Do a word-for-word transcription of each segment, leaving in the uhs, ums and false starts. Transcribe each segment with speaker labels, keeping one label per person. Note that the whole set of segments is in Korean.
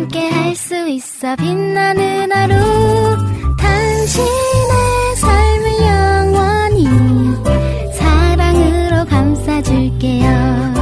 Speaker 1: 함께 할 수 있어 빛나는 하루 당신의 삶을 영원히 사랑으로 감싸줄게요.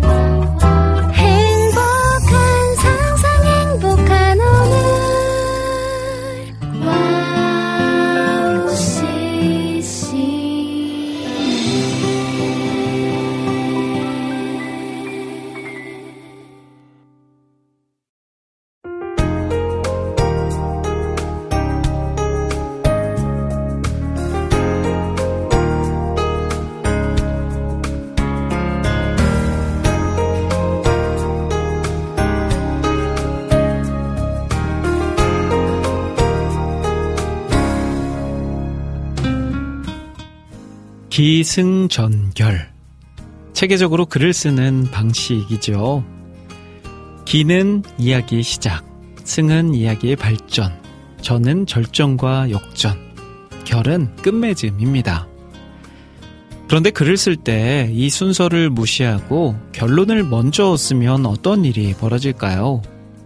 Speaker 2: 기승전결. 체계적으로 글을 쓰는 방식이죠. 기는 이야기의 시작, 승은 이야기의 발전, 전은 절정과 역전, 결은 끝맺음입니다. 그런데 글을 쓸 때 이 순서를 무시하고 결론을 먼저 쓰면 어떤 일이 벌어질까요?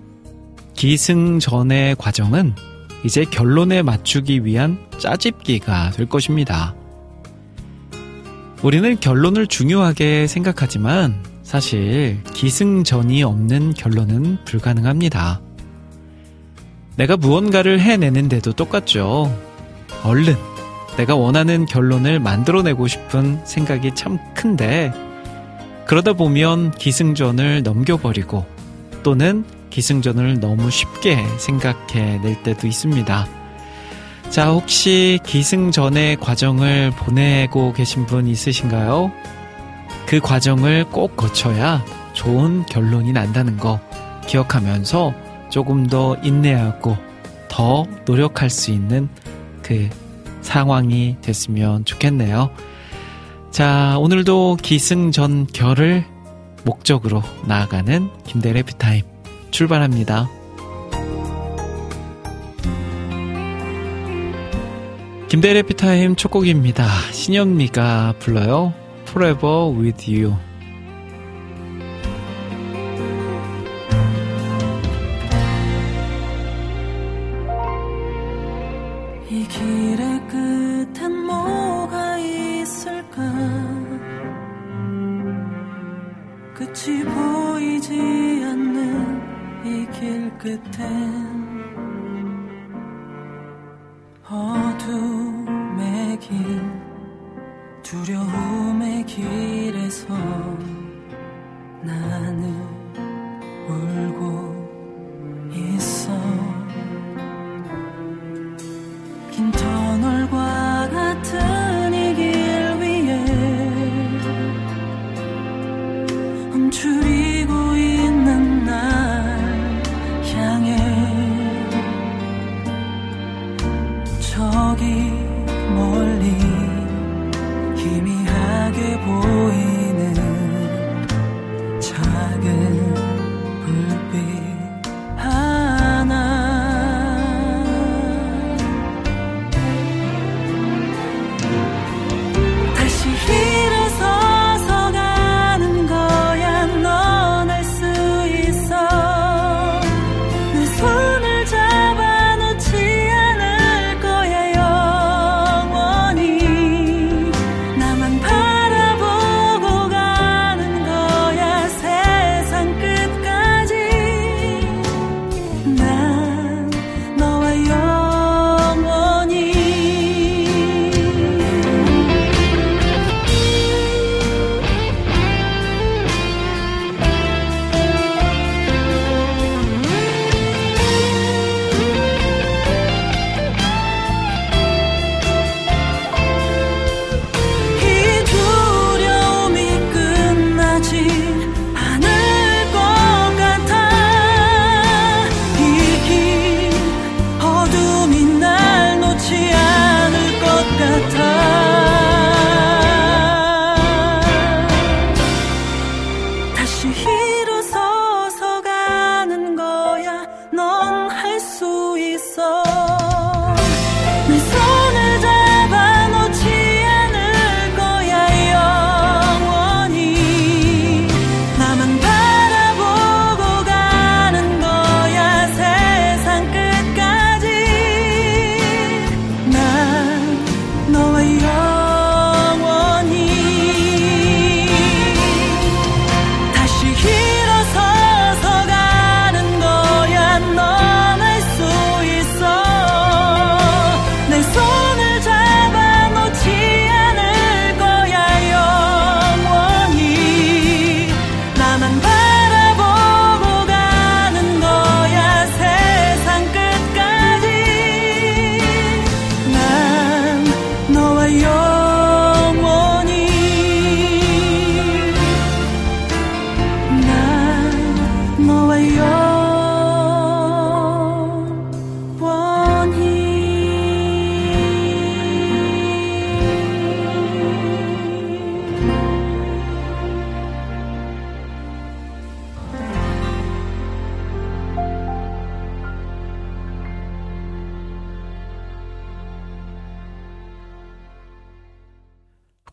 Speaker 2: 기승전의 과정은 이제 결론에 맞추기 위한 짜집기가 될 것입니다. 우리는 결론을 중요하게 생각하지만 사실 기승전이 없는 결론은 불가능합니다. 내가 무언가를 해내는데도 똑같죠. 얼른 내가 원하는 결론을 만들어내고 싶은 생각이 참 큰데 그러다 보면 기승전을 넘겨버리고 또는 기승전을 너무 쉽게 생각해낼 때도 있습니다. 자, 혹시 기승전의 과정을 보내고 계신 분 있으신가요? 그 과정을 꼭 거쳐야 좋은 결론이 난다는 거 기억하면서 조금 더 인내하고 더 노력할 수 있는 그 상황이 됐으면 좋겠네요. 자, 오늘도 기승전결을 목적으로 나아가는 김대래 해피타임 출발합니다. 김대래 해피타임 첫 곡입니다. 신현미가 불러요. Forever with you.
Speaker 3: 이 길의 끝엔 뭐가 있을까? 끝이 보이지 않는 이 길 끝엔 어둠의 길, 두려움의 길에서 나는 울고 있어. 긴 터널과 같은 이 길 위에 움츠리고 있는 날 향해 저기 멀리 희미하게 보이는 작은 불빛 하나 다시 일어서서 가는 거야. 넌 알 수 있어. 내 손을 잡아놓지 않을 거야. 영원히 나만 바라보고 가는 거야. 세상 끝까지 난 너와 영원히. 이 두려움이 끝나지 않을 것 같아. 이 길 어둠이 날 놓지 않을 것 같아. 다시 일어서서 가는 거야. 넌 할 수 있어. 내 손을 잡아놓지 않을 거야. 영원히 나만 바라보고 가는 거야.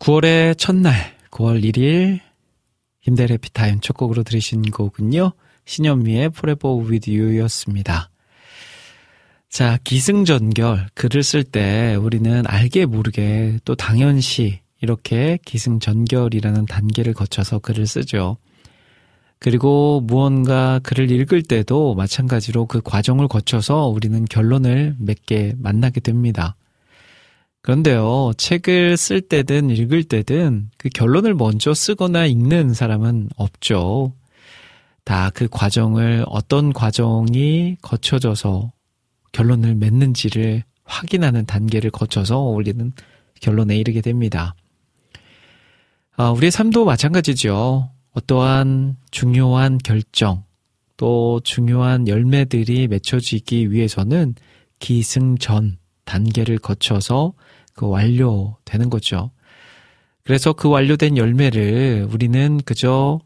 Speaker 2: 구월의 첫날, 구월 일일 김대래 피타임 첫 곡으로 들으신 곡은요, 신현미의 Forever With You였습니다. 자, 기승전결, 글을 쓸 때 우리는 알게 모르게 또 당연시 이렇게 기승전결이라는 단계를 거쳐서 글을 쓰죠. 그리고 무언가 글을 읽을 때도 마찬가지로 그 과정을 거쳐서 우리는 결론을 맺게 만나게 됩니다. 그런데요, 책을 쓸 때든 읽을 때든 그 결론을 먼저 쓰거나 읽는 사람은 없죠. 다 그 과정을 어떤 과정이 거쳐져서 결론을 맺는지를 확인하는 단계를 거쳐서 우리는 결론에 이르게 됩니다. 아, 우리의 삶도 마찬가지죠. 어떠한 중요한 결정, 또 중요한 열매들이 맺혀지기 위해서는 기승전 단계를 거쳐서 그 완료되는 거죠. 그래서 그 완료된 열매를 우리는 그저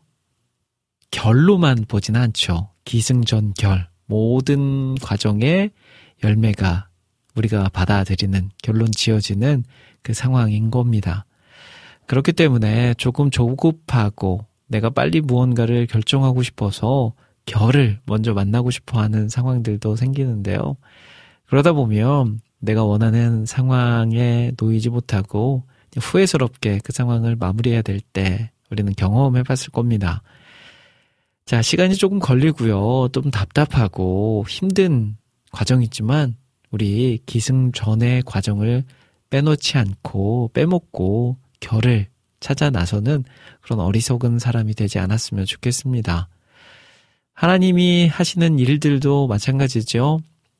Speaker 2: 결로만 보지는 않죠. 기승전결, 모든 과정의 열매가 우리가 받아들이는, 결론 지어지는 그 상황인 겁니다. 그렇기 때문에 조금 조급하고 내가 빨리 무언가를 결정하고 싶어서 결을 먼저 만나고 싶어하는 상황들도 생기는데요. 그러다 보면 내가 원하는 상황에 놓이지 못하고 후회스럽게 그 상황을 마무리해야 될 때 우리는 경험해 봤을 겁니다. 자, 시간이 조금 걸리고요. 좀 답답하고 힘든 과정이지만 우리 기승전의 과정을 빼놓지 않고 빼먹고 결을 찾아 나서는 그런 어리석은 사람이 되지 않았으면 좋겠습니다. 하나님이 하시는 일들도 마찬가지죠.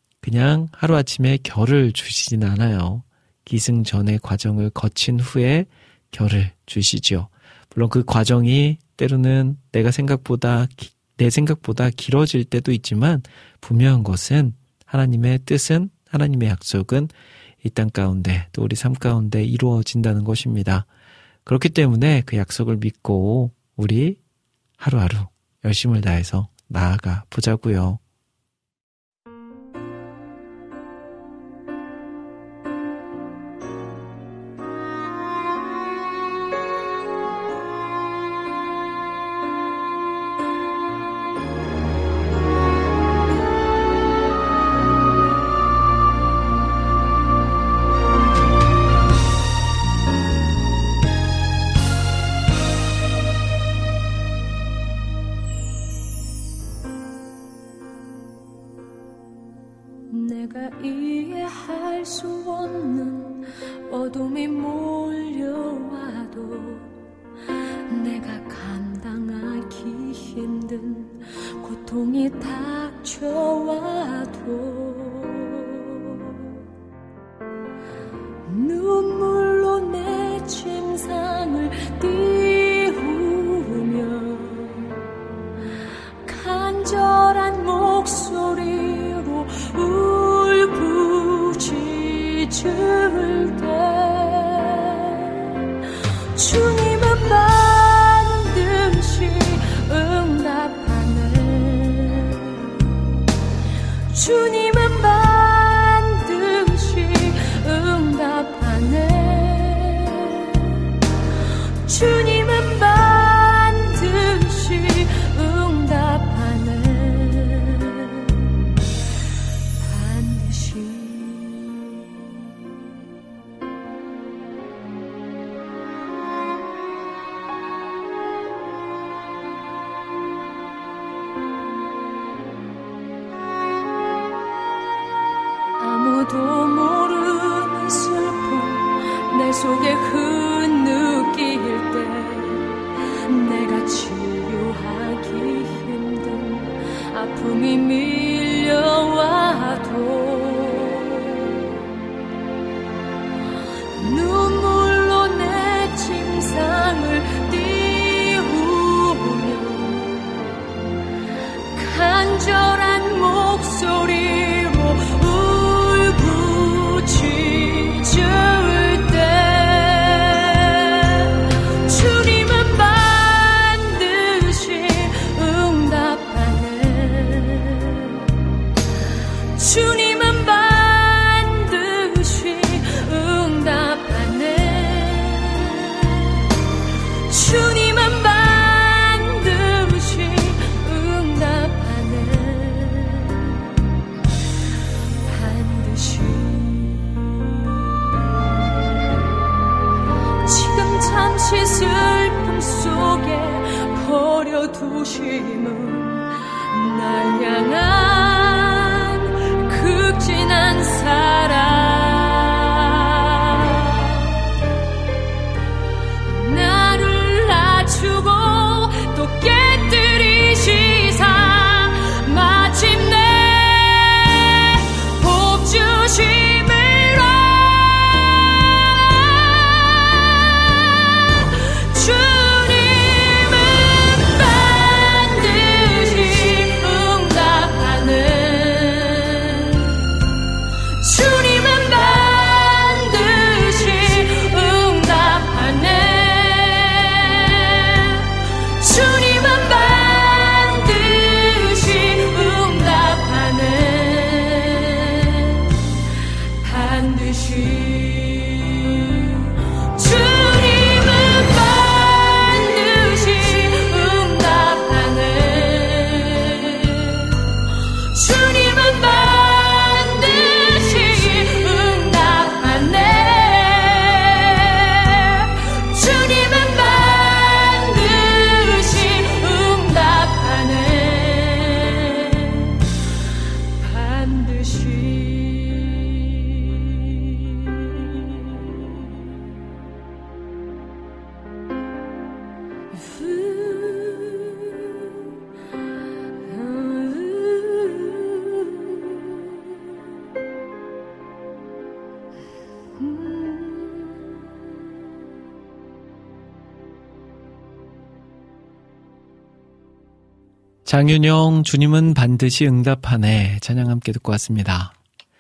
Speaker 2: 그냥 하루아침에 결을 주시진 않아요. 기승전의 과정을 거친 후에 결을 주시죠. 물론 그 과정이 때로는 내가 생각보다 내 생각보다 길어질 때도 있지만 분명한 것은 하나님의 뜻은, 하나님의 약속은 이 땅 가운데 또 우리 삶 가운데 이루어진다는 것입니다. 그렇기 때문에 그 약속을 믿고 우리 하루하루 열심을 다해서 나아가 보자고요.
Speaker 3: 주님은 반드시 응답하네. 두심은 날 향한 극진한 사랑 나를 낮추고 또 깨뜨리시사 마침내 복 주심으로 주님은 반드시 응답하는 주님은 반드시 응답하네 주님은 반드시 응답하네 반드시 주님은 반드시 응답하네 주님은 반드시 응답하네 주님은 반드시 응답하네 반드시
Speaker 2: 장윤영 주님은 반드시 응답하네 찬양 함께 듣고 왔습니다.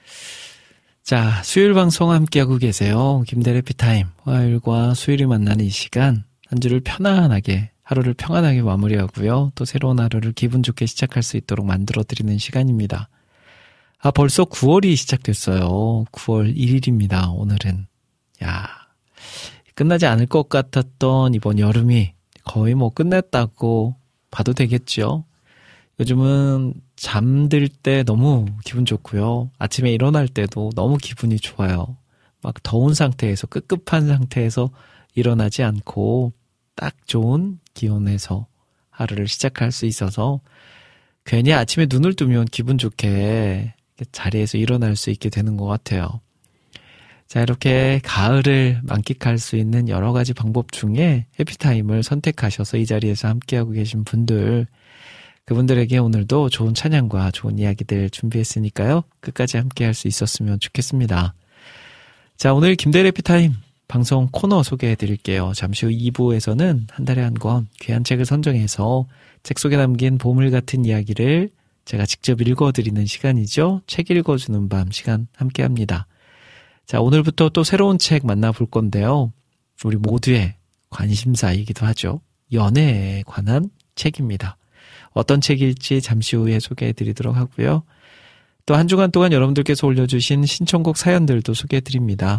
Speaker 2: 자, 수요일 방송 함께하고 계세요. 김대래 피타임. 화요일과 수요일이 만나는 이 시간 한 주를 편안하게 하루를 평안하게 마무리하고요. 또 새로운 하루를 기분 좋게 시작할 수 있도록 만들어드리는 시간입니다. 아, 벌써 구월이 시작됐어요. 구월 일일입니다. 오늘은. 야, 끝나지 않을 것 같았던 이번 여름이 거의 뭐 끝냈다고 봐도 되겠죠. 요즘은 잠들 때 너무 기분 좋고요. 아침에 일어날 때도 너무 기분이 좋아요. 막 더운 상태에서 끄급한 상태에서 일어나지 않고 딱 좋은 기온에서 하루를 시작할 수 있어서 괜히 아침에 눈을 뜨면 기분 좋게 자리에서 일어날 수 있게 되는 것 같아요. 자, 이렇게 가을을 만끽할 수 있는 여러 가지 방법 중에 해피타임을 선택하셔서 이 자리에서 함께하고 계신 분들, 그분들에게 오늘도 좋은 찬양과 좋은 이야기들 준비했으니까요. 끝까지 함께할 수 있었으면 좋겠습니다. 자, 오늘 김대래 해피타임 방송 코너 소개해드릴게요. 잠시 후 이 부에서는 한 달에 한 권 귀한 책을 선정해서 책 속에 담긴 보물 같은 이야기를 제가 직접 읽어드리는 시간이죠. 책 읽어주는 밤 시간 함께합니다. 자, 오늘부터 또 새로운 책 만나볼 건데요. 우리 모두의 관심사이기도 하죠. 연애에 관한 책입니다. 어떤 책일지 잠시 후에 소개해드리도록 하고요. 또 한 주간 동안 여러분들께서 올려주신 신청곡 사연들도 소개해드립니다.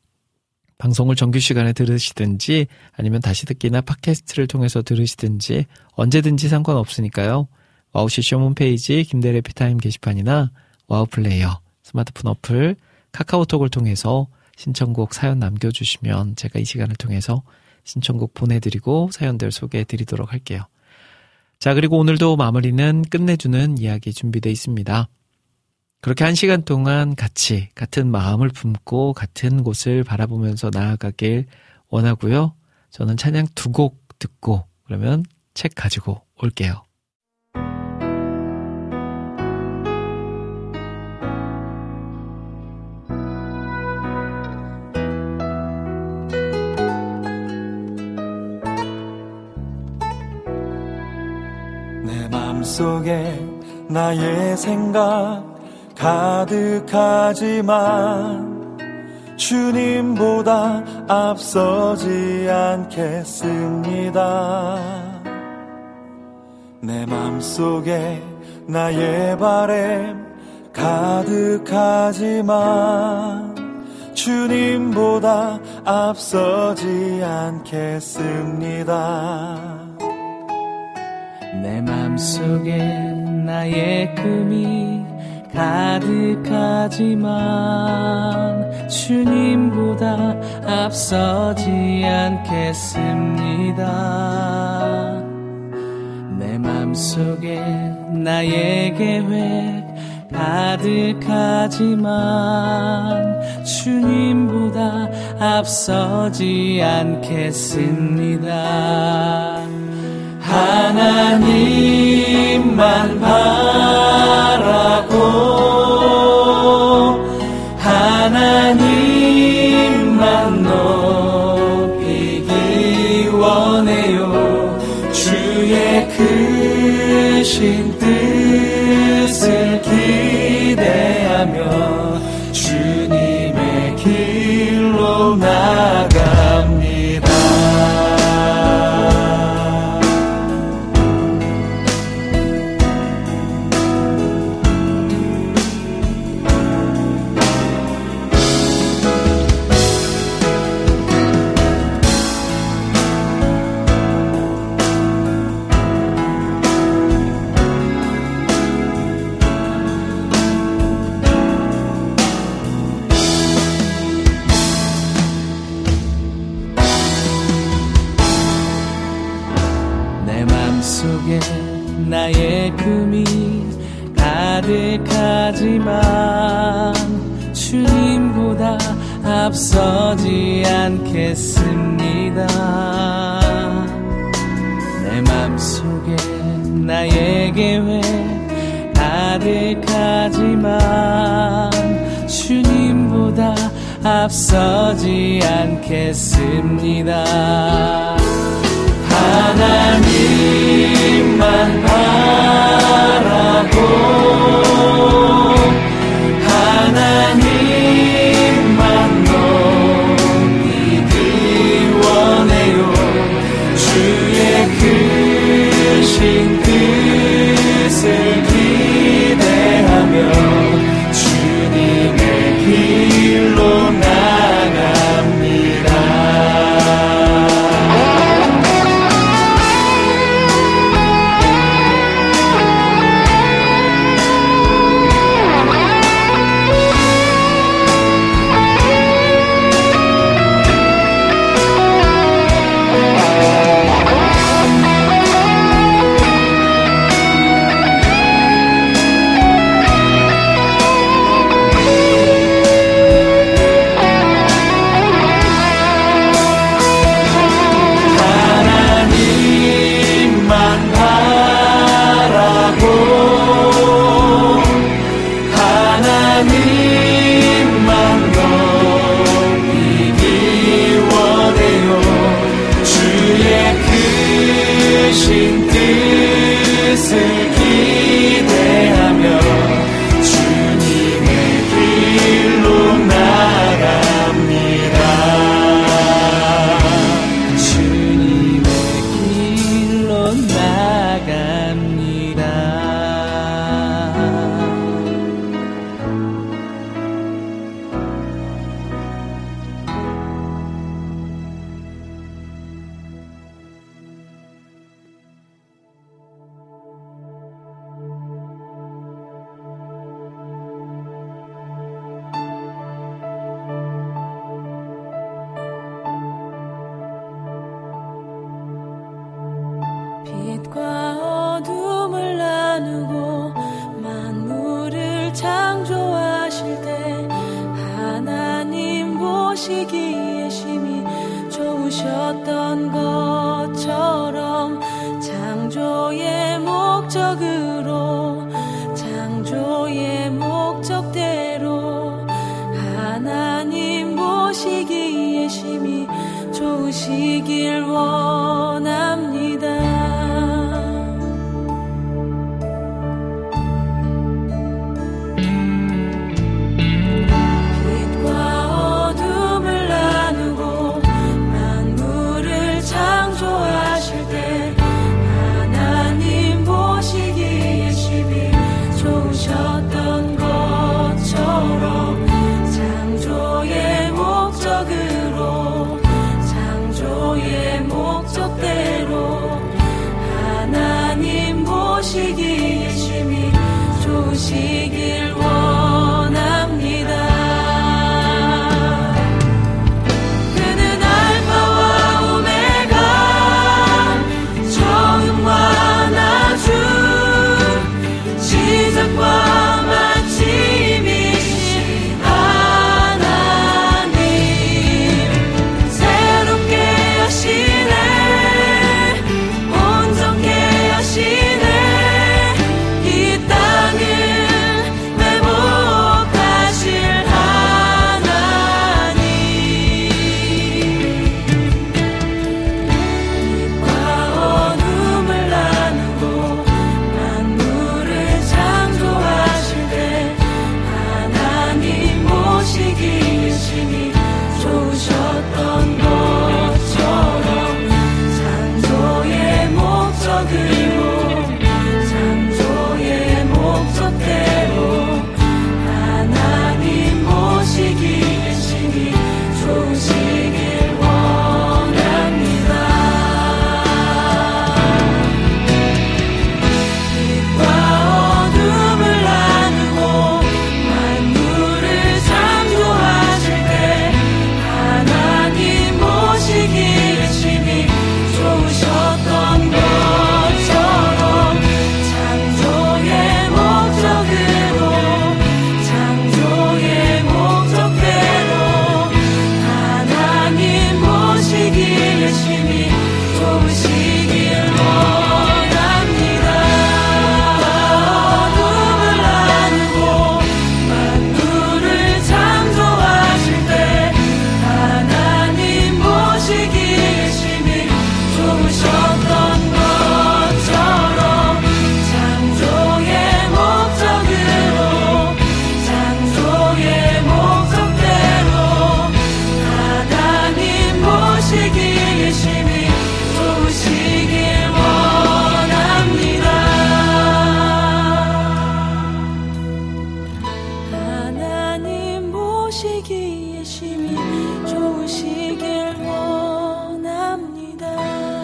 Speaker 2: 방송을 정규 시간에 들으시든지 아니면 다시 듣기나 팟캐스트를 통해서 들으시든지 언제든지 상관없으니까요. 와우씨쇼 홈페이지 김대래 피타임 게시판이나 와우 플레이어 스마트폰 어플 카카오톡을 통해서 신청곡 사연 남겨주시면 제가 이 시간을 통해서 신청곡 보내드리고 사연들 소개해드리도록 할게요. 자, 그리고 오늘도 마무리는 끝내주는 이야기 준비되어 있습니다. 그렇게 한 시간 동안 같이 같은 마음을 품고 같은 곳을 바라보면서 나아가길 원하고요. 저는 찬양 두 곡 듣고 그러면 책 가지고 올게요.
Speaker 4: 내 맘속에 나의 생각 가득하지만 주님보다 앞서지 않겠습니다. 내 맘속에 나의 바람 가득하지만 주님보다 앞서지 않겠습니다.
Speaker 5: 내 맘속에 나의 꿈이 가득하지만 주님보다 앞서지 않겠습니다. 내 맘속에 나의 계획 가득하지만 주님보다 앞서지 않겠습니다. 하나님만 바라고 하나님만 높이기 원해요. 주의 크신 뜻을 기대하며 주님의 길로 나갑니다. 나의 꿈이 가득하지만 주님보다 앞서지 않겠습니다. 내 맘속에 나의 계획 가득하지만 주님보다 앞서지 않겠습니다. 하나님만 바라고 하나님만 높이기 원해요. 주의 크신 뜻을 기대하며 주님의 길로 나갑니다.
Speaker 3: 빛과 어둠을 나누고 만물을 창조하실 때 하나님 보시기에 심히 좋으셨던 것처럼 창조의 목적으로 창조의 목적대로 하나님 보시기에 심히 좋으시길 원합니다. 보시기에 심히 좋으시길 원합니다. 그는 알파와 오메가 처음과 나중 보시기에 심히 좋으시길 원합니다.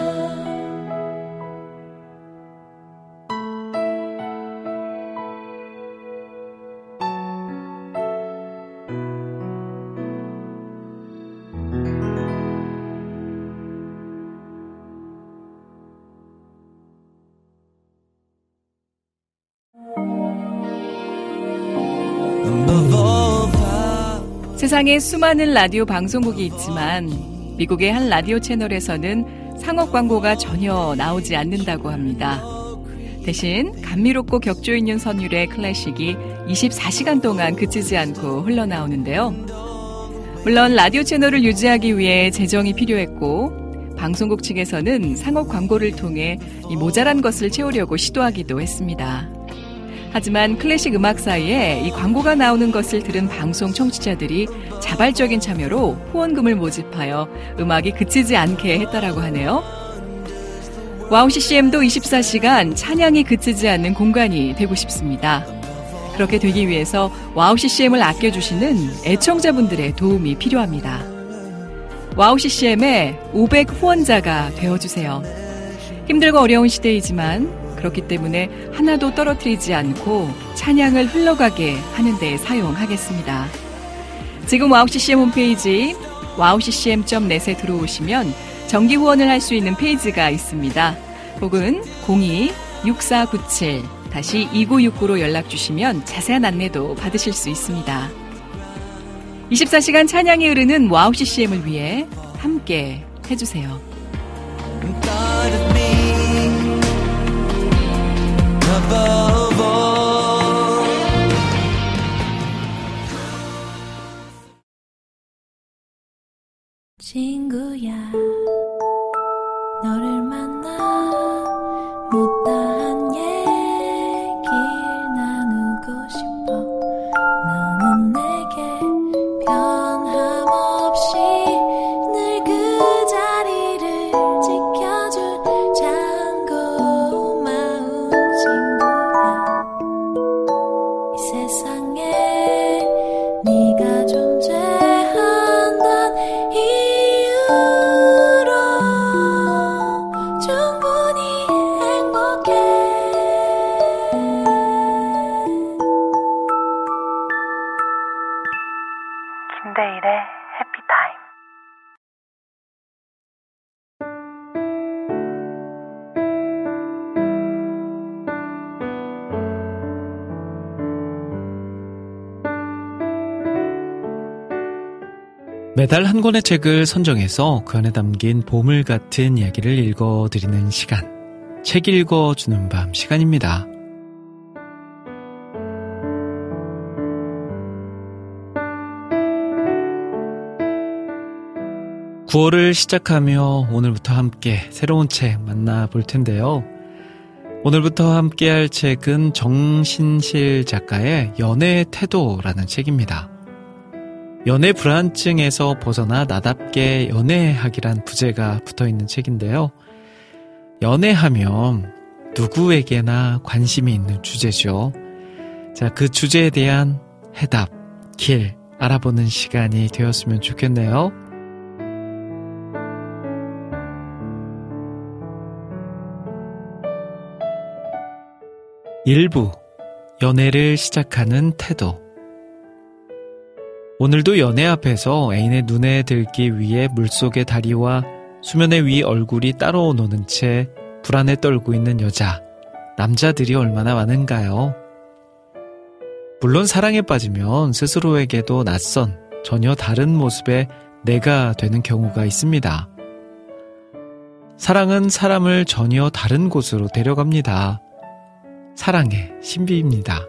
Speaker 6: 세상에 수많은 라디오 방송국이 있지만 미국의 한 라디오 채널에서는 상업 광고가 전혀 나오지 않는다고 합니다. 대신 감미롭고 격조 있는 선율의 클래식이 이십사 시간 동안 그치지 않고 흘러나오는데요. 물론 라디오 채널을 유지하기 위해 재정이 필요했고 방송국 측에서는 상업 광고를 통해 이 모자란 것을 채우려고 시도하기도 했습니다. 하지만 클래식 음악 사이에 이 광고가 나오는 것을 들은 방송 청취자들이 자발적인 참여로 후원금을 모집하여 음악이 그치지 않게 했다라고 하네요. 와우 씨씨엠도 이십사 시간 찬양이 그치지 않는 공간이 되고 싶습니다. 그렇게 되기 위해서 와우 씨씨엠을 아껴주시는 애청자분들의 도움이 필요합니다. 와우 씨씨엠의 오백 후원자가 되어주세요. 힘들고 어려운 시대이지만 그렇기 때문에 하나도 떨어뜨리지 않고 찬양을 흘러가게 하는 데 사용하겠습니다. 지금 와우 씨씨엠 홈페이지 와우 씨씨엠 닷 넷에 들어오시면 정기 후원을 할 수 있는 페이지가 있습니다. 혹은 공이 육사구칠 이구육구로 연락 주시면 자세한 안내도 받으실 수 있습니다. 이십사 시간 찬양이 흐르는 와우 씨씨엠을 위해 함께 해주세요.
Speaker 3: 친구야, 너를 만나 못다한 얘기 나누고 싶어. 너는 내게 변함없이 늘 그 자리를 지켜줄 참 고마운 친구야. 이 세상에 네가 존재한단 이유로 충분히 행복해. 김대일의 해피타임.
Speaker 2: 매달 한 권의 책을 선정해서 그 안에 담긴 보물 같은 이야기를 읽어드리는 시간, 책 읽어주는 밤 시간입니다. 구월을 시작하며 오늘부터 함께 새로운 책 만나볼 텐데요. 오늘부터 함께 할 책은 정신실 작가의 연애의 태도라는 책입니다. 연애 불안증에서 벗어나 나답게 연애하기란 부제가 붙어있는 책인데요. 연애하면 누구에게나 관심이 있는 주제죠. 자, 그 주제에 대한 해답, 길 알아보는 시간이 되었으면 좋겠네요. 일부 연애를 시작하는 태도. 오늘도 연애 앞에서 애인의 눈에 들기 위해 물속의 다리와 수면의 위 얼굴이 따로 노는 채 불안에 떨고 있는 여자, 남자들이 얼마나 많은가요? 물론 사랑에 빠지면 스스로에게도 낯선, 전혀 다른 모습의 내가 되는 경우가 있습니다. 사랑은 사람을 전혀 다른 곳으로 데려갑니다. 사랑의 신비입니다.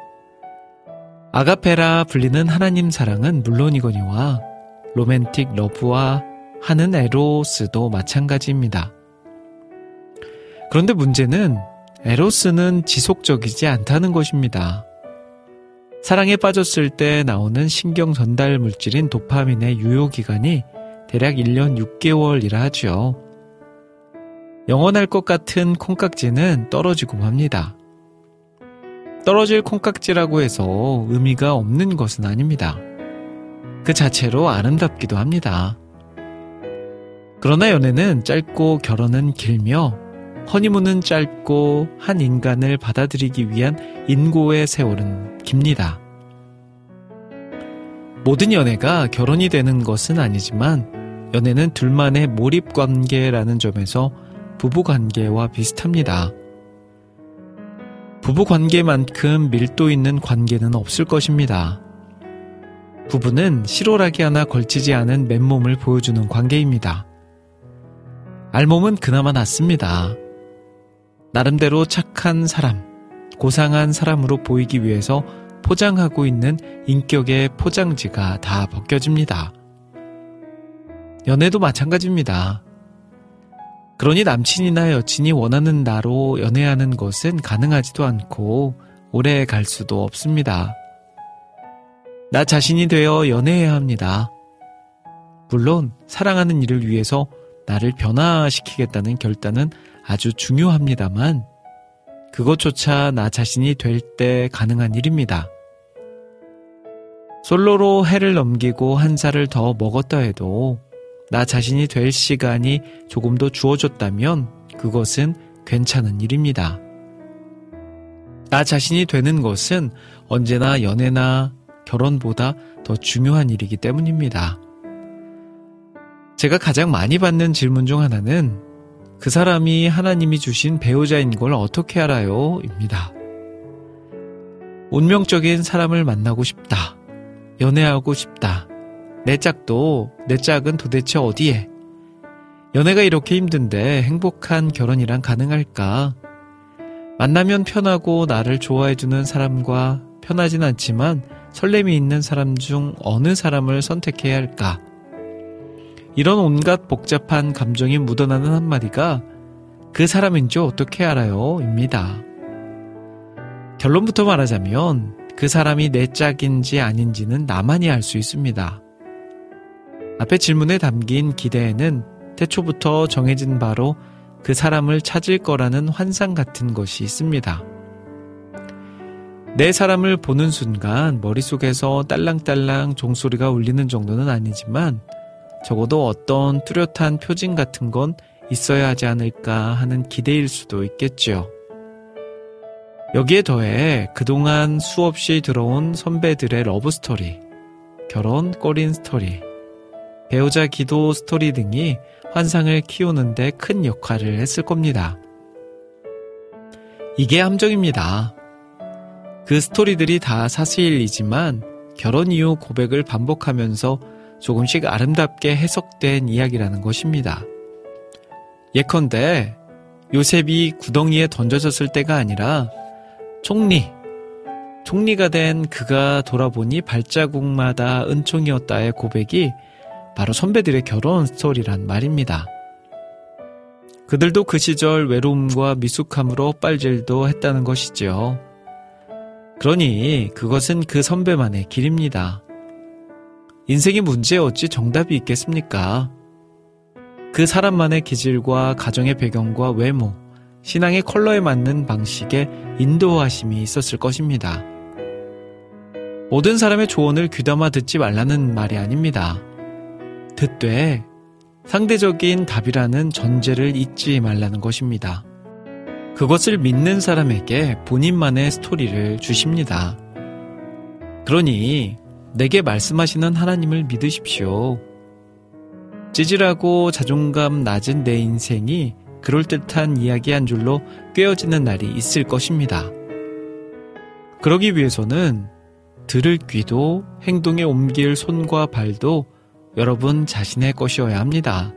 Speaker 2: 아가페라 불리는 하나님 사랑은 물론이거니와 로맨틱 러브와 하는 에로스도 마찬가지입니다. 그런데 문제는 에로스는 지속적이지 않다는 것입니다. 사랑에 빠졌을 때 나오는 신경 전달 물질인 도파민의 유효기간이 대략 일 년 육 개월이라 하죠. 영원할 것 같은 콩깍지는 떨어지고 맙니다. 떨어질 콩깍지라고 해서 의미가 없는 것은 아닙니다. 그 자체로 아름답기도 합니다. 그러나 연애는 짧고 결혼은 길며 허니문은 짧고 한 인간을 받아들이기 위한 인고의 세월은 깁니다. 모든 연애가 결혼이 되는 것은 아니지만 연애는 둘만의 몰입관계라는 점에서 부부관계와 비슷합니다. 부부관계만큼 밀도 있는 관계는 없을 것입니다. 부부는 실오라기 하나 걸치지 않은 맨몸을 보여주는 관계입니다. 알몸은 그나마 낫습니다. 나름대로 착한 사람, 고상한 사람으로 보이기 위해서 포장하고 있는 인격의 포장지가 다 벗겨집니다. 연애도 마찬가지입니다. 그러니 남친이나 여친이 원하는 나로 연애하는 것은 가능하지도 않고 오래 갈 수도 없습니다. 나 자신이 되어 연애해야 합니다. 물론 사랑하는 이를 위해서 나를 변화시키겠다는 결단은 아주 중요합니다만 그것조차 나 자신이 될 때 가능한 일입니다. 솔로로 해를 넘기고 한 살을 더 먹었다 해도 나 자신이 될 시간이 조금 더 주어졌다면 그것은 괜찮은 일입니다. 나 자신이 되는 것은 언제나 연애나 결혼보다 더 중요한 일이기 때문입니다. 제가 가장 많이 받는 질문 중 하나는 그 사람이 하나님이 주신 배우자인 걸 어떻게 알아요? 입니다. 운명적인 사람을 만나고 싶다. 연애하고 싶다. 내 짝도 내 짝은 도대체 어디에? 연애가 이렇게 힘든데 행복한 결혼이란 가능할까? 만나면 편하고 나를 좋아해주는 사람과 편하진 않지만 설렘이 있는 사람 중 어느 사람을 선택해야 할까? 이런 온갖 복잡한 감정이 묻어나는 한마디가 그 사람인지 어떻게 알아요? 입니다. 결론부터 말하자면 그 사람이 내 짝인지 아닌지는 나만이 알 수 있습니다. 앞에 질문에 담긴 기대에는 태초부터 정해진 바로 그 사람을 찾을 거라는 환상 같은 것이 있습니다. 내 사람을 보는 순간 머릿속에서 딸랑딸랑 종소리가 울리는 정도는 아니지만 적어도 어떤 뚜렷한 표징 같은 건 있어야 하지 않을까 하는 기대일 수도 있겠죠. 여기에 더해 그동안 수없이 들어온 선배들의 러브스토리, 결혼 꼬린 스토리, 배우자 기도 스토리 등이 환상을 키우는 데 큰 역할을 했을 겁니다. 이게 함정입니다. 그 스토리들이 다 사실이지만 결혼 이후 고백을 반복하면서 조금씩 아름답게 해석된 이야기라는 것입니다. 예컨대 요셉이 구덩이에 던져졌을 때가 아니라 총리, 총리가 된 그가 돌아보니 발자국마다 은총이었다의 고백이 바로 선배들의 결혼 스토리란 말입니다. 그들도 그 시절 외로움과 미숙함으로 빨질도 했다는 것이죠. 그러니 그것은 그 선배만의 길입니다. 인생의 문제에 어찌 정답이 있겠습니까? 그 사람만의 기질과 가정의 배경과 외모, 신앙의 컬러에 맞는 방식의 인도하심이 있었을 것입니다. 모든 사람의 조언을 귀담아 듣지 말라는 말이 아닙니다. 듣되 상대적인 답이라는 전제를 잊지 말라는 것입니다. 그것을 믿는 사람에게 본인만의 스토리를 주십니다. 그러니 내게 말씀하시는 하나님을 믿으십시오. 찌질하고 자존감 낮은 내 인생이 그럴듯한 이야기 한 줄로 꿰어지는 날이 있을 것입니다. 그러기 위해서는 들을 귀도 행동에 옮길 손과 발도 여러분 자신의 것이어야 합니다.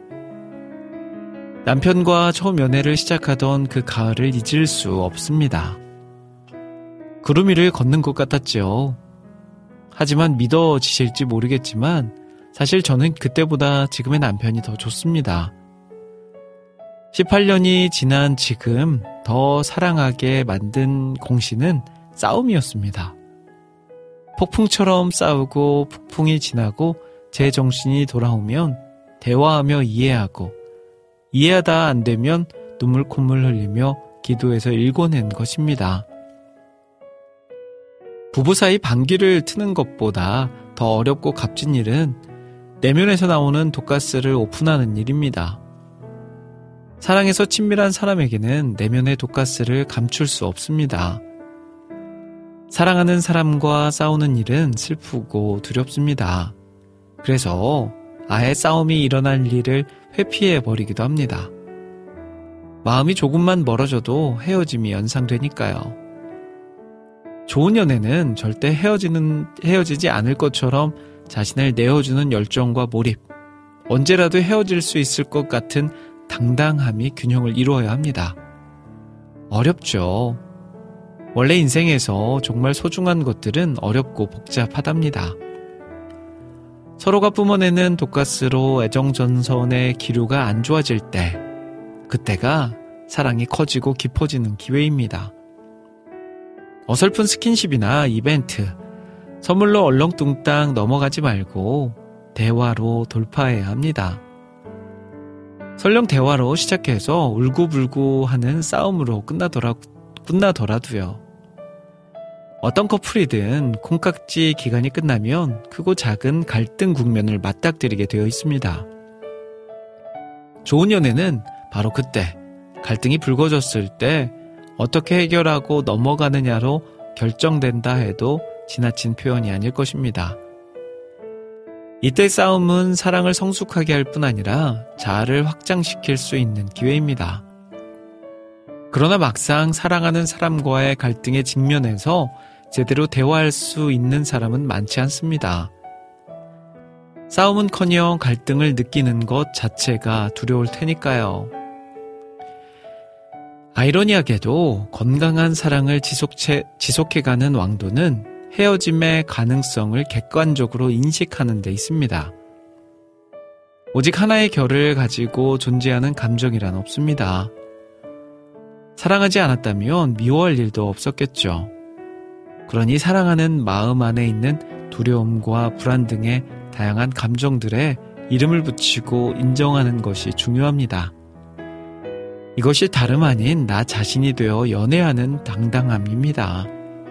Speaker 2: 남편과 처음 연애를 시작하던 그 가을을 잊을 수 없습니다. 구름 위를 걷는 것 같았죠. 하지만 믿어지실지 모르겠지만 사실 저는 그때보다 지금의 남편이 더 좋습니다. 십팔 년이 지난 지금 더 사랑하게 만든 공신은 싸움이었습니다. 폭풍처럼 싸우고 폭풍이 지나고 제 정신이 돌아오면 대화하며 이해하고 이해하다 안 되면 눈물 콧물 흘리며 기도해서 일궈낸 것입니다. 부부 사이 방귀를 트는 것보다 더 어렵고 값진 일은 내면에서 나오는 독가스를 오픈하는 일입니다. 사랑해서 친밀한 사람에게는 내면의 독가스를 감출 수 없습니다. 사랑하는 사람과 싸우는 일은 슬프고 두렵습니다. 그래서 아예 싸움이 일어날 일을 회피해버리기도 합니다. 마음이 조금만 멀어져도 헤어짐이 연상되니까요. 좋은 연애는 절대 헤어지는, 헤어지지 않을 것처럼 자신을 내어주는 열정과 몰입, 언제라도 헤어질 수 있을 것 같은 당당함이 균형을 이루어야 합니다. 어렵죠. 원래 인생에서 정말 소중한 것들은 어렵고 복잡하답니다. 서로가 뿜어내는 독가스로 애정전선의 기류가 안 좋아질 때, 그때가 사랑이 커지고 깊어지는 기회입니다. 어설픈 스킨십이나 이벤트, 선물로 얼렁뚱땅 넘어가지 말고 대화로 돌파해야 합니다. 설령 대화로 시작해서 울고불고 하는 싸움으로 끝나더라, 끝나더라도요. 어떤 커플이든 콩깍지 기간이 끝나면 크고 작은 갈등 국면을 맞닥뜨리게 되어 있습니다. 좋은 연애는 바로 그때, 갈등이 불거졌을 때 어떻게 해결하고 넘어가느냐로 결정된다 해도 지나친 표현이 아닐 것입니다. 이때 싸움은 사랑을 성숙하게 할 뿐 아니라 자아를 확장시킬 수 있는 기회입니다. 그러나 막상 사랑하는 사람과의 갈등에 직면해서 제대로 대화할 수 있는 사람은 많지 않습니다. 싸움은커녕 갈등을 느끼는 것 자체가 두려울 테니까요. 아이러니하게도 건강한 사랑을 지속해, 지속해가는 왕도는 헤어짐의 가능성을 객관적으로 인식하는 데 있습니다. 오직 하나의 결을 가지고 존재하는 감정이란 없습니다. 사랑하지 않았다면 미워할 일도 없었겠죠. 그러니 사랑하는 마음 안에 있는 두려움과 불안 등의 다양한 감정들에 이름을 붙이고 인정하는 것이 중요합니다. 이것이 다름 아닌 나 자신이 되어 연애하는 당당함입니다.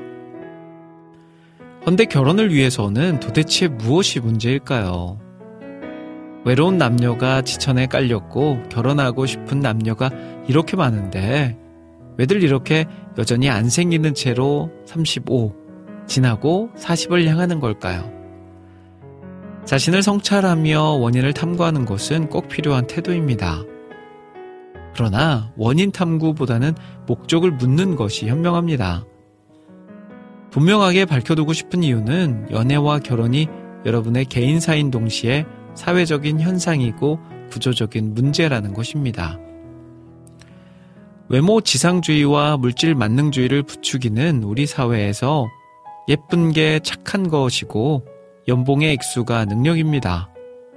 Speaker 2: 헌데 결혼을 위해서는 도대체 무엇이 문제일까요? 외로운 남녀가 지천에 깔렸고 결혼하고 싶은 남녀가 이렇게 많은데 왜들 이렇게 여전히 안 생기는 채로 삼십오, 지나고 사십을 향하는 걸까요? 자신을 성찰하며 원인을 탐구하는 것은 꼭 필요한 태도입니다. 그러나 원인 탐구보다는 목적을 묻는 것이 현명합니다. 분명하게 밝혀두고 싶은 이유는 연애와 결혼이 여러분의 개인사인 동시에 사회적인 현상이고 구조적인 문제라는 것입니다. 외모 지상주의와 물질 만능주의를 부추기는 우리 사회에서 예쁜 게 착한 것이고 연봉의 액수가 능력입니다.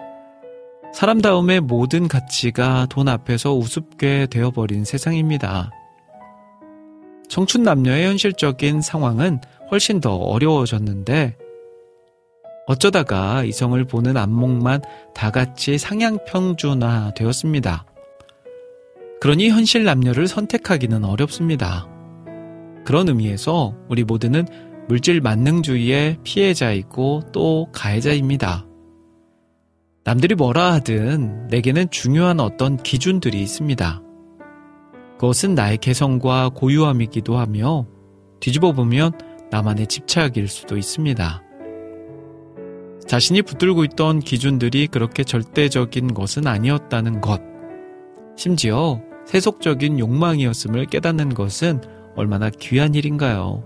Speaker 2: 사람다움의 모든 가치가 돈 앞에서 우습게 되어버린 세상입니다. 청춘 남녀의 현실적인 상황은 훨씬 더 어려워졌는데 어쩌다가 이성을 보는 안목만 다같이 상향평준화 되었습니다. 그러니 현실 남녀를 선택하기는 어렵습니다. 그런 의미에서 우리 모두는 물질 만능주의의 피해자이고 또 가해자입니다. 남들이 뭐라 하든 내게는 중요한 어떤 기준들이 있습니다. 그것은 나의 개성과 고유함이기도 하며 뒤집어 보면 나만의 집착일 수도 있습니다. 자신이 붙들고 있던 기준들이 그렇게 절대적인 것은 아니었다는 것, 심지어 세속적인 욕망이었음을 깨닫는 것은 얼마나 귀한 일인가요?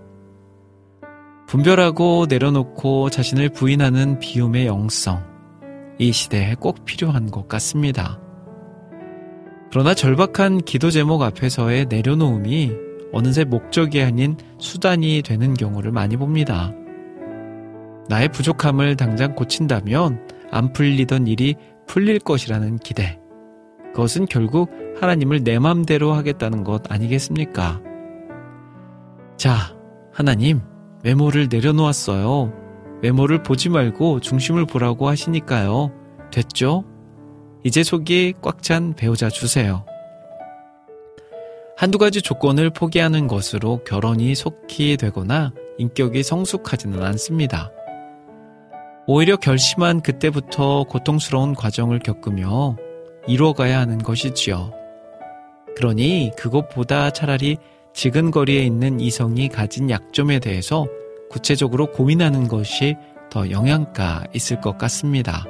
Speaker 2: 분별하고 내려놓고 자신을 부인하는 비움의 영성, 이 시대에 꼭 필요한 것 같습니다. 그러나 절박한 기도 제목 앞에서의 내려놓음이 어느새 목적이 아닌 수단이 되는 경우를 많이 봅니다. 나의 부족함을 당장 고친다면 안 풀리던 일이 풀릴 것이라는 기대, 그것은 결국 하나님을 내 맘대로 하겠다는 것 아니겠습니까? 자, 하나님, 외모를 내려놓았어요. 외모를 보지 말고 중심을 보라고 하시니까요. 됐죠? 이제 속이 꽉 찬 배우자 주세요. 한두 가지 조건을 포기하는 것으로 결혼이 속히 되거나 인격이 성숙하지는 않습니다. 오히려 결심한 그때부터 고통스러운 과정을 겪으며 이루어가야 하는 것이지요. 그러니 그것보다 차라리 지근거리에 있는 이성이 가진 약점에 대해서 구체적으로 고민하는 것이 더 영양가 있을 것 같습니다.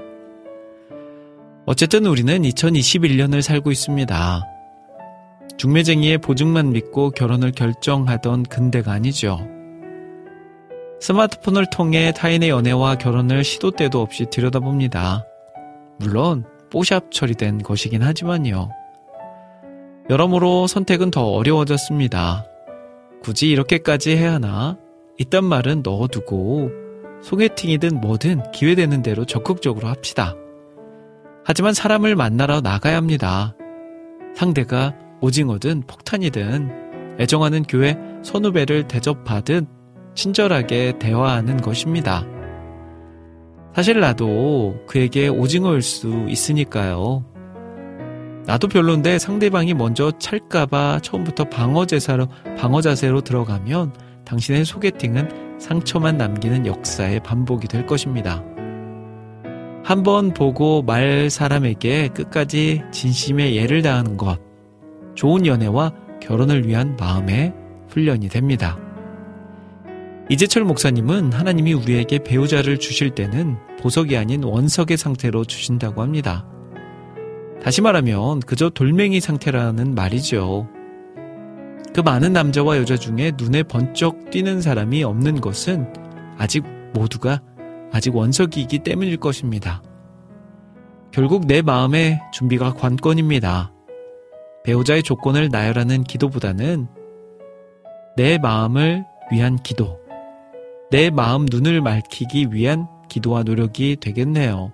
Speaker 2: 어쨌든 우리는 이천이십일 년을 살고 있습니다. 중매쟁이의 보증만 믿고 결혼을 결정하던 근대가 아니죠. 스마트폰을 통해 타인의 연애와 결혼을 시도 때도 없이 들여다봅니다. 물론 뽀샵 처리된 것이긴 하지만요. 여러모로 선택은 더 어려워졌습니다. 굳이 이렇게까지 해야 하나? 이딴 말은 넣어두고 소개팅이든 뭐든 기회되는 대로 적극적으로 합시다. 하지만 사람을 만나러 나가야 합니다. 상대가 오징어든 폭탄이든 애정하는 교회 선후배를 대접하듯 친절하게 대화하는 것입니다. 사실 나도 그에게 오징어일 수 있으니까요. 나도 별론데 상대방이 먼저 찰까봐 처음부터 방어 자세로, 방어 자세로 들어가면 당신의 소개팅은 상처만 남기는 역사의 반복이 될 것입니다. 한번 보고 말 사람에게 끝까지 진심의 예를 다하는 것, 좋은 연애와 결혼을 위한 마음의 훈련이 됩니다. 이재철 목사님은 하나님이 우리에게 배우자를 주실 때는 보석이 아닌 원석의 상태로 주신다고 합니다. 다시 말하면 그저 돌멩이 상태라는 말이죠. 그 많은 남자와 여자 중에 눈에 번쩍 띄는 사람이 없는 것은 아직 모두가 아직 원석이기 때문일 것입니다. 결국 내 마음의 준비가 관건입니다. 배우자의 조건을 나열하는 기도보다는 내 마음을 위한 기도, 내 마음 눈을 맑히기 위한 기도와 노력이 되겠네요.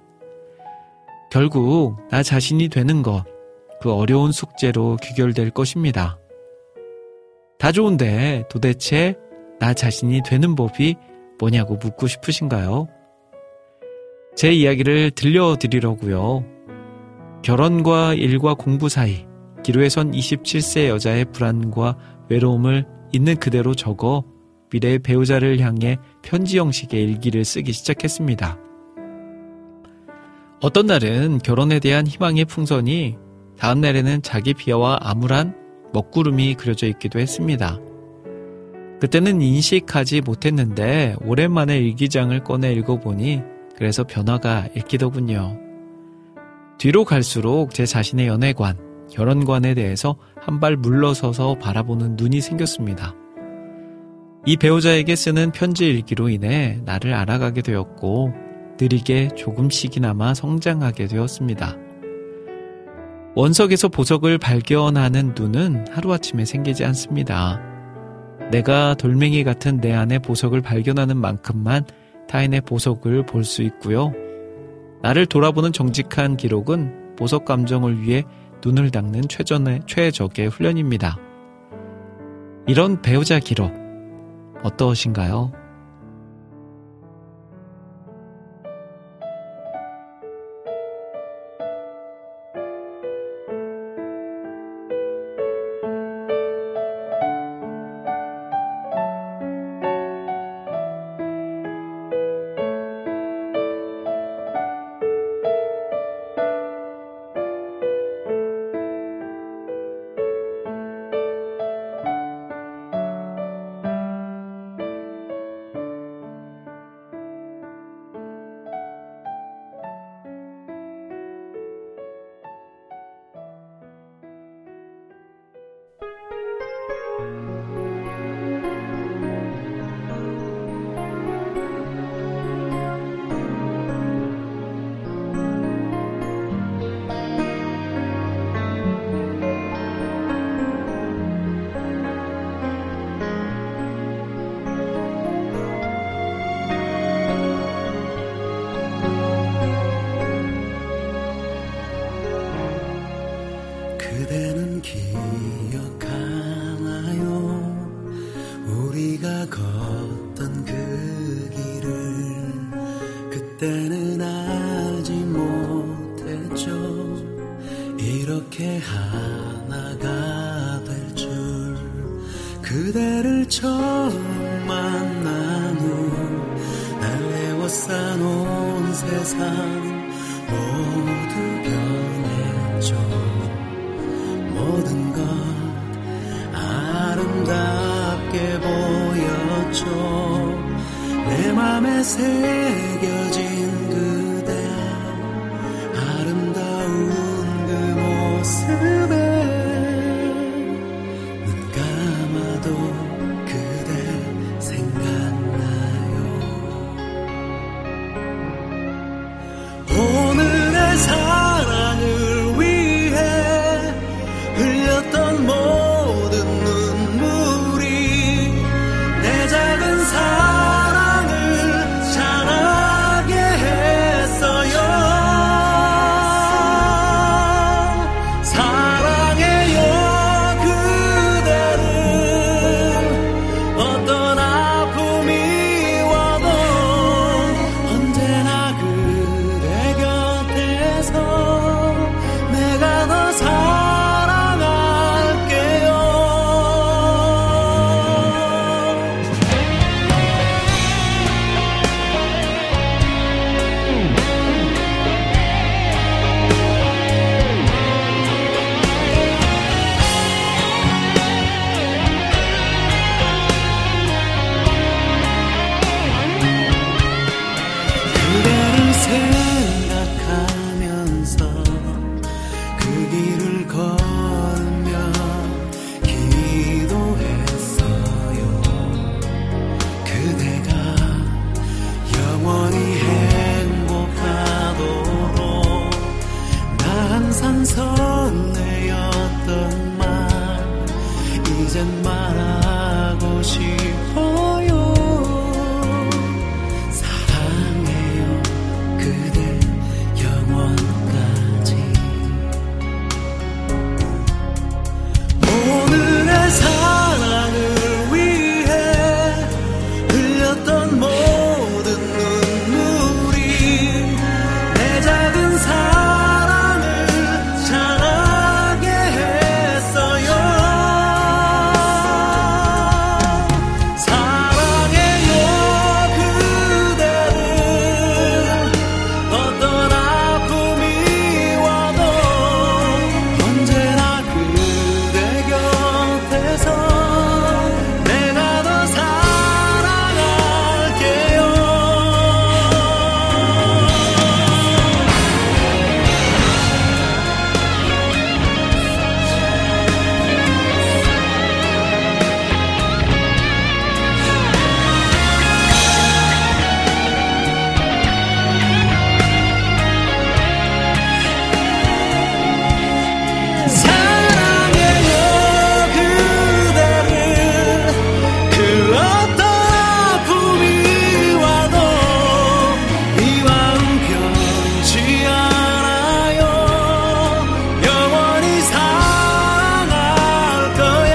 Speaker 2: 결국 나 자신이 되는 것, 그 어려운 숙제로 귀결될 것입니다. 다 좋은데 도대체 나 자신이 되는 법이 뭐냐고 묻고 싶으신가요? 제 이야기를 들려드리려고요. 결혼과 일과 공부 사이, 기로에 선 이십칠 세 여자의 불안과 외로움을 있는 그대로 적어 미래의 배우자를 향해 편지 형식의 일기를 쓰기 시작했습니다. 어떤 날은 결혼에 대한 희망의 풍선이, 다음 날에는 자기 비하와 암울한 먹구름이 그려져 있기도 했습니다. 그때는 인식하지 못했는데 오랜만에 일기장을 꺼내 읽어보니 그래서 변화가 읽히더군요. 뒤로 갈수록 제 자신의 연애관, 결혼관에 대해서 한 발 물러서서 바라보는 눈이 생겼습니다. 이 배우자에게 쓰는 편지 일기로 인해 나를 알아가게 되었고 느리게 조금씩이나마 성장하게 되었습니다. 원석에서 보석을 발견하는 눈은 하루아침에 생기지 않습니다. 내가 돌멩이 같은 내 안의 보석을 발견하는 만큼만 타인의 보석을 볼 수 있고요. 나를 돌아보는 정직한 기록은 보석 감정을 위해 눈을 닦는 최전의, 최적의 훈련입니다. 이런 배우자 기록 어떠신가요?
Speaker 5: 쌓아놓은 세상 모두 변했죠. 모든 것 아름답게 보였죠. 내 맘에 새겨진 그대 아름다운 그 모습에 눈 감아도 그대 생각나요. 오늘의 사랑을 위해 흘렸던 모든 눈물이 내 작은 사랑을 자라게 했어요. 사랑해요 그대를. 어떤 아픔이 와도 언제나 그대 곁에서 내가 더 사랑할게요. 그대를 생각하면서 그 길을 걸으며 기도했어요. 그대가 영원히 행복하도록 나 항상 설레었던 말 이젠 말하고 싶어요. 사랑해요 그대 영원까지. 오늘의 사랑을 위해 흘렸던 모든 눈물이 내 작은 사랑을 자라게 했어요. 사랑해요 그대를. 어떤 아픔이 와도 언제나 그대 곁에서 내가 더 사랑할게요. 사랑해요 그대를. 그 어떤 아픔이 와도 이 마음 변치 않아요. 영원히 사랑할 거야.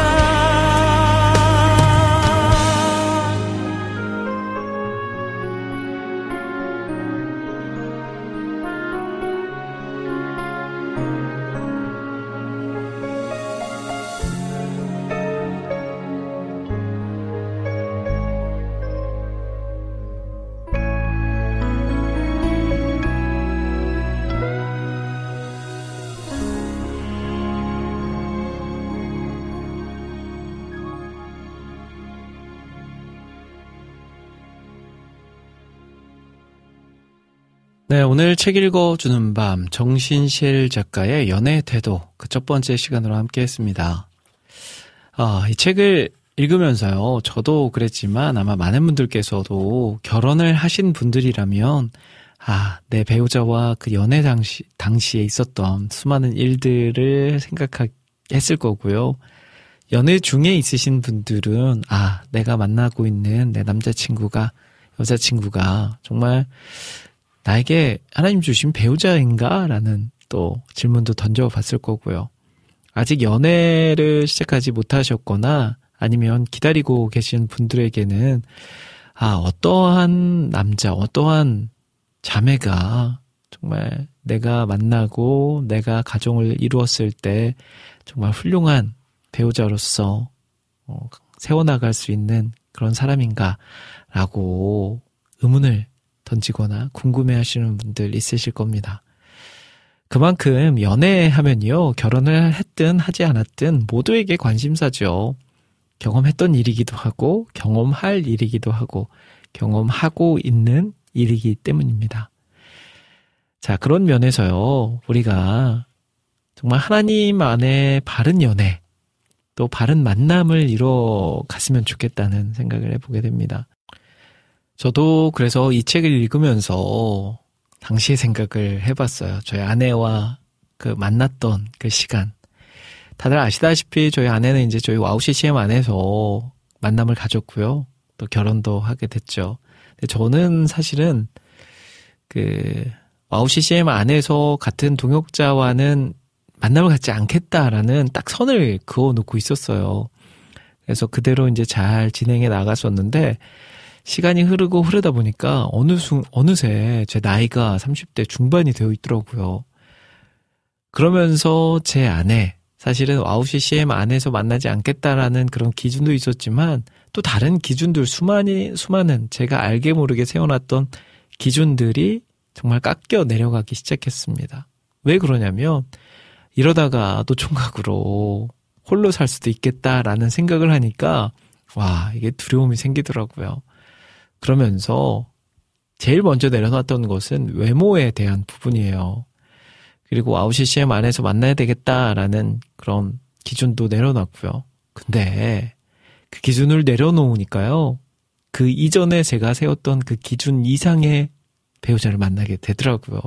Speaker 2: 네, 오늘 책 읽어주는 밤 정신실 작가의 연애의 태도 그 첫 번째 시간으로 함께 했습니다. 아, 이 책을 읽으면서요, 저도 그랬지만 아마 많은 분들께서도 결혼을 하신 분들이라면 아, 내 배우자와 그 연애 당시, 당시에 있었던 수많은 일들을 생각했을 거고요. 연애 중에 있으신 분들은 아, 내가 만나고 있는 내 남자친구가, 여자친구가 정말 나에게 하나님 주신 배우자인가? 라는 또 질문도 던져봤을 거고요. 아직 연애를 시작하지 못하셨거나 아니면 기다리고 계신 분들에게는 아, 어떠한 남자, 어떠한 자매가 정말 내가 만나고 내가 가정을 이루었을 때 정말 훌륭한 배우자로서 세워나갈 수 있는 그런 사람인가라고 의문을 던지거나 궁금해하시는 분들 있으실 겁니다. 그만큼 연애하면요, 결혼을 했든 하지 않았든 모두에게 관심사죠. 경험했던 일이기도 하고 경험할 일이기도 하고 경험하고 있는 일이기 때문입니다. 자, 그런 면에서요, 우리가 정말 하나님 안에 바른 연애, 또 바른 만남을 이뤄갔으면 좋겠다는 생각을 해보게 됩니다. 저도 그래서 이 책을 읽으면서 당시의 생각을 해봤어요. 저희 아내와 그 만났던 그 시간. 다들 아시다시피 저희 아내는 이제 저희 와우 씨씨엠 안에서 만남을 가졌고요. 또 결혼도 하게 됐죠. 근데 저는 사실은 그 와우 씨씨엠 안에서 같은 동역자와는 만남을 갖지 않겠다라는 딱 선을 그어놓고 있었어요. 그래서 그대로 이제 잘 진행해 나갔었는데 시간이 흐르고 흐르다 보니까 어느 순, 어느새 제 나이가 삼십 대 중반이 되어 있더라고요. 그러면서 제 아내, 사실은 와우 씨씨엠 안에서 만나지 않겠다라는 그런 기준도 있었지만 또 다른 기준들 수많이, 수많은 제가 알게 모르게 세워놨던 기준들이 정말 깎여 내려가기 시작했습니다. 왜 그러냐면 이러다가 또 총각으로 홀로 살 수도 있겠다라는 생각을 하니까 와, 이게 두려움이 생기더라고요. 그러면서 제일 먼저 내려놨던 것은 외모에 대한 부분이에요. 그리고 와우 씨씨엠 안에서 만나야 되겠다라는 그런 기준도 내려놨고요. 근데 그 기준을 내려놓으니까요, 그 이전에 제가 세웠던 그 기준 이상의 배우자를 만나게 되더라고요.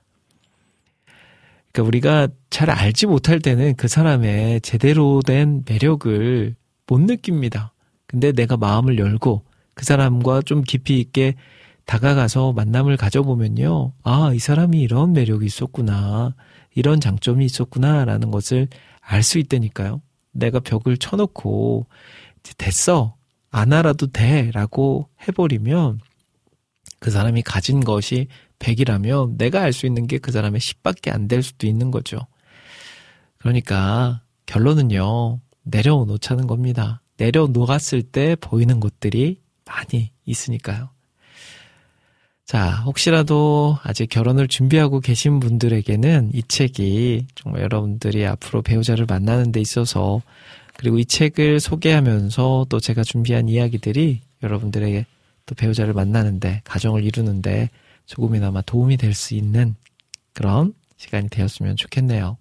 Speaker 2: 그러니까 우리가 잘 알지 못할 때는 그 사람의 제대로 된 매력을 못 느낍니다. 근데 내가 마음을 열고 그 사람과 좀 깊이 있게 다가가서 만남을 가져보면요, 아, 이 사람이 이런 매력이 있었구나, 이런 장점이 있었구나 라는 것을 알 수 있다니까요. 내가 벽을 쳐놓고 됐어, 안 알아도 돼 라고 해버리면 그 사람이 가진 것이 백이라면 내가 알 수 있는 게 그 사람의 십밖에 안 될 수도 있는 거죠. 그러니까 결론은요, 내려놓자는 겁니다. 내려놓았을 때 보이는 것들이 많이 있으니까요. 자, 혹시라도 아직 결혼을 준비하고 계신 분들에게는 이 책이 정말 여러분들이 앞으로 배우자를 만나는 데 있어서, 그리고 이 책을 소개하면서 또 제가 준비한 이야기들이 여러분들에게 또 배우자를 만나는데, 가정을 이루는데 조금이나마 도움이 될 수 있는 그런 시간이 되었으면 좋겠네요.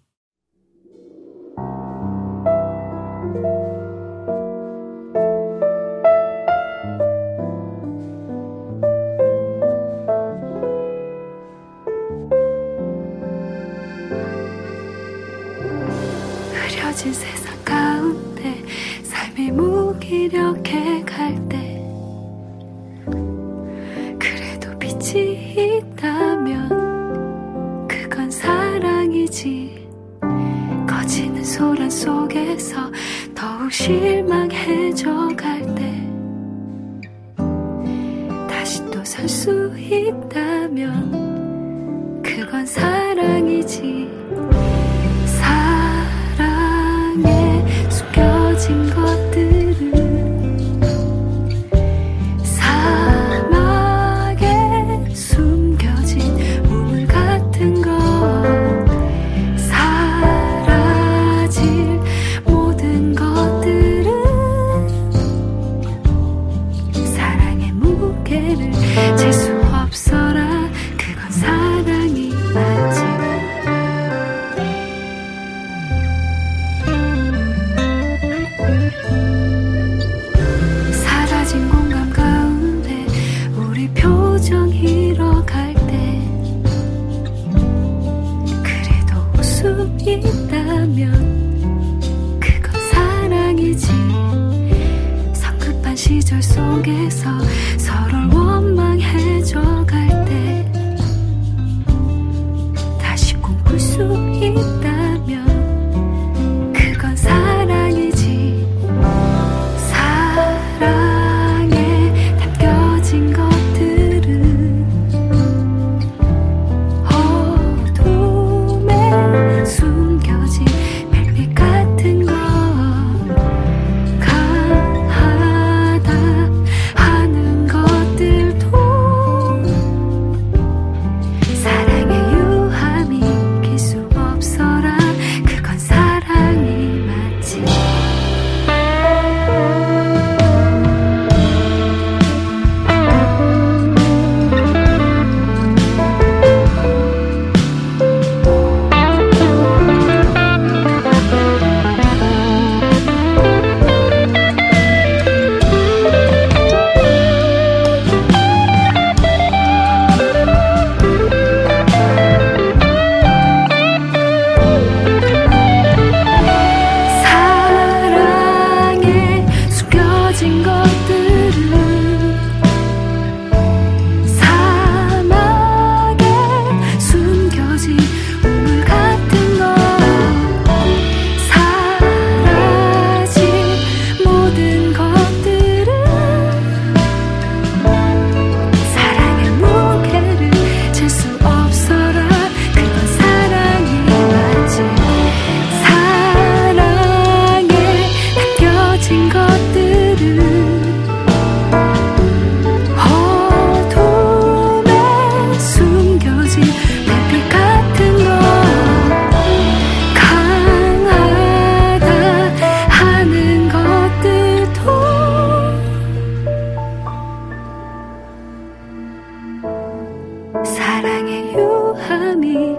Speaker 3: 흐려진 세상 가운데 삶이 무기력해 갈 때 그래도 빛이 있다면 그건 사랑이지. 거치는 소란 속에서 더욱 실망해져 갈 때 다시 또 설 수 있다면 그건 사랑이지. 사랑에 숨겨진 것들은 사막에 숨겨진 우물 같은 것, 사라질 모든 것들은 사랑의 무게를 질 수 없어라. 그건 사랑이 맞지.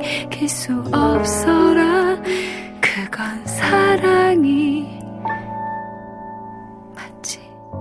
Speaker 3: 이길 수 없어라. 그건 사랑이 맞지.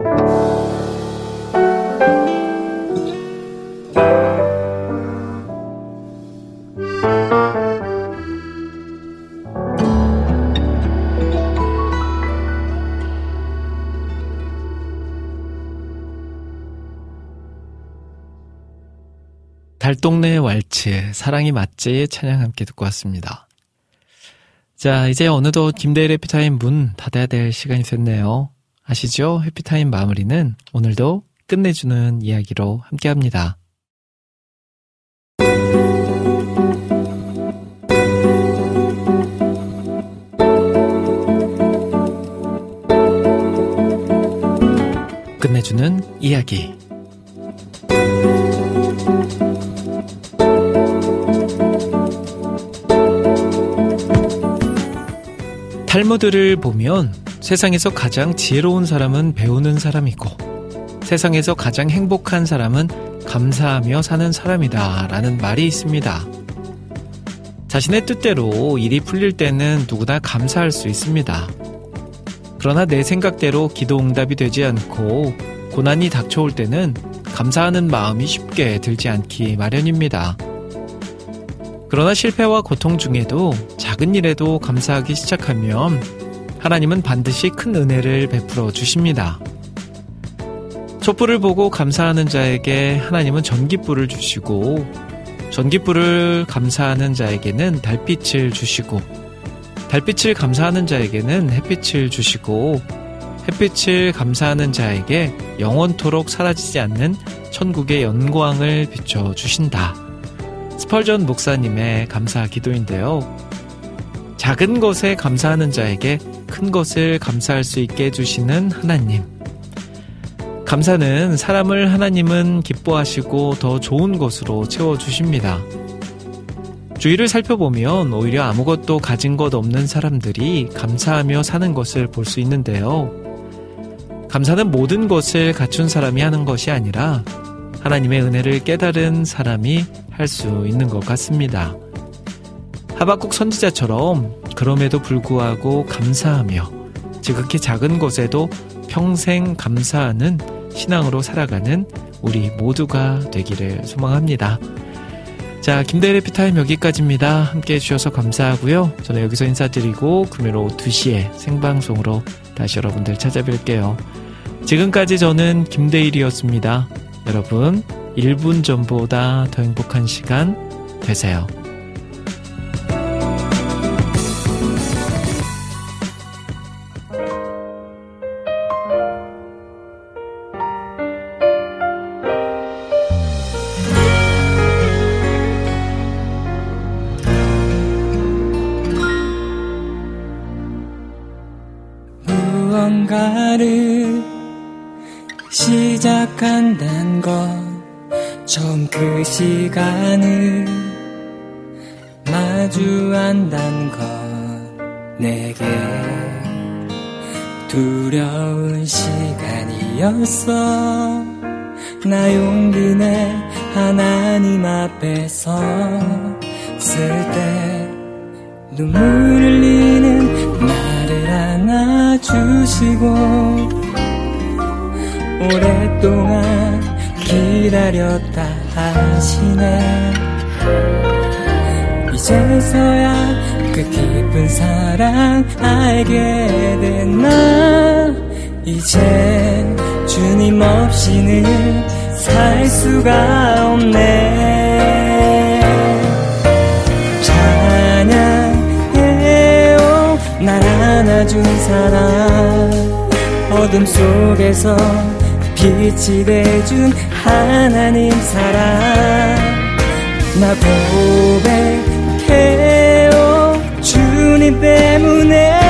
Speaker 2: 달동네의 왈츠, 사랑이 맞지 찬양 함께 듣고 왔습니다. 자, 이제 어느덧 김대일 해피타임 문 닫아야 될 시간이 됐네요. 아시죠? 해피타임 마무리는 오늘도 끝내주는 이야기로 함께합니다. 끝내주는 이야기. 탈무드를 보면 세상에서 가장 지혜로운 사람은 배우는 사람이고 세상에서 가장 행복한 사람은 감사하며 사는 사람이다 라는 말이 있습니다. 자신의 뜻대로 일이 풀릴 때는 누구나 감사할 수 있습니다. 그러나 내 생각대로 기도응답이 되지 않고 고난이 닥쳐올 때는 감사하는 마음이 쉽게 들지 않기 마련입니다. 그러나 실패와 고통 중에도 작은 일에도 감사하기 시작하면 하나님은 반드시 큰 은혜를 베풀어 주십니다. 촛불을 보고 감사하는 자에게 하나님은 전깃불을 주시고 전깃불을 감사하는 자에게는 달빛을 주시고 달빛을 감사하는 자에게는 햇빛을 주시고 햇빛을 감사하는 자에게 영원토록 사라지지 않는 천국의 영광을 비춰주신다. 스펄전 목사님의 감사 기도인데요. 작은 것에 감사하는 자에게 큰 것을 감사할 수 있게 해주시는 하나님. 감사는 사람을 하나님은 기뻐하시고 더 좋은 것으로 채워주십니다. 주위를 살펴보면 오히려 아무것도 가진 것 없는 사람들이 감사하며 사는 것을 볼 수 있는데요. 감사는 모든 것을 갖춘 사람이 하는 것이 아니라 하나님의 은혜를 깨달은 사람이 할 수 있는 것 같습니다. 하박국 선지자처럼 그럼에도 불구하고 감사하며 지극히 작은 것에도 평생 감사하는 신앙으로 살아가는 우리 모두가 되기를 소망합니다. 자, 김대일 해피타임 여기까지입니다. 함께해 주셔서 감사하고요. 저는 여기서 인사드리고 금요일 오후 두 시에 생방송으로 다시 여러분들 찾아뵐게요. 지금까지 저는 김대일이었습니다. 여러분 일 분 전보다 더 행복한 시간 되세요.
Speaker 7: 무언가를 시작한단 것 처음 그 시간을 마주한단 것 내게 두려운 시간이었어. 나 용기 내 하나님 앞에 섰을 때 눈물 흘리는 나를 안아주시고 오랫동안 기다렸다 하시네. 이제서야 그 깊은 사랑 알게 된 나. 이제 주님 없이는 살 수가 없네. 찬양해요 날 안아준 사랑. 어둠 속에서 빛이 돼준 하나님 사랑. 나 고백해요 주님 때문에